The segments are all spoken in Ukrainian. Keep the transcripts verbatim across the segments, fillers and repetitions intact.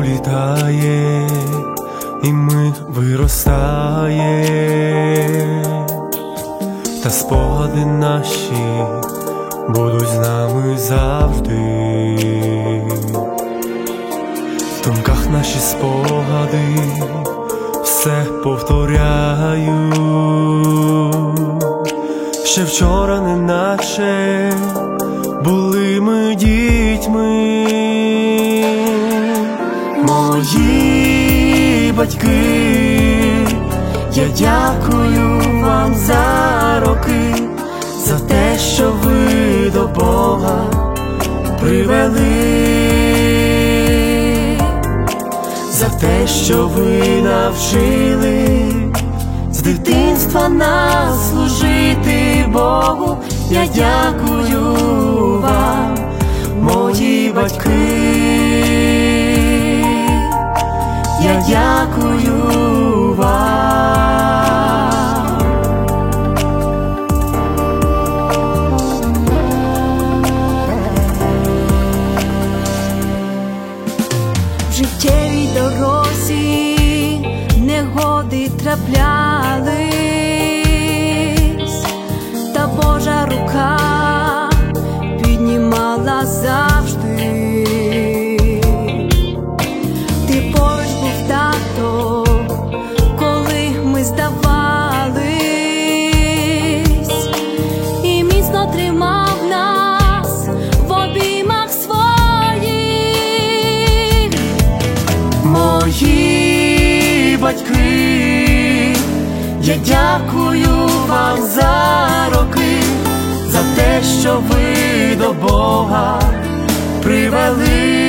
пролітає, і ми виростаємо, та спогади наші будуть з нами завжди. В думках наші спогади все повторяю. Ще вчора неначе були ми дітьми. Мої батьки, я дякую вам за роки, за те, що ви до Бога привели, за те, що ви навчили з дитинства нас служити Богу. Я дякую вам, мої батьки, я дякую вам. В життєвій дорозі негоди траплялись, та Божа рука піднімала завжди. Ти поруч був, тато, коли ми здавались, і міцно тримав нас в обіймах своїх. Мої батьки, я дякую вам за роки, за те, що ви до Бога привели,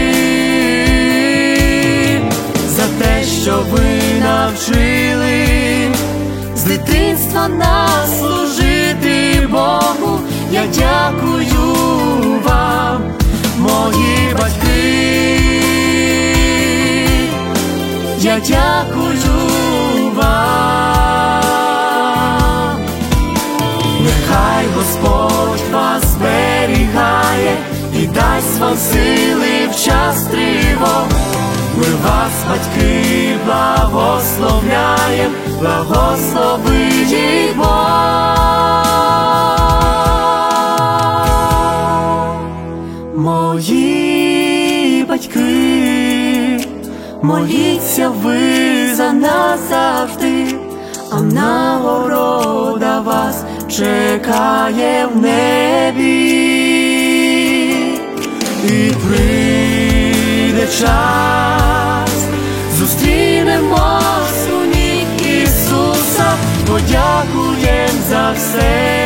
за те, що ви навчили з дитинства нас служити Богу. Я дякую вам, мої батьки, я дякую вам. Нехай Господь вас зберігає і дасть вам сили в час тривог. Ми вас, батьки, благословляєм, благословить Бог. Мої батьки, моліться ви за нас завжди, а нагорода вас чекає в небі. І прийде час, зустрінемось у ніг Ісуса, подякуєм за все.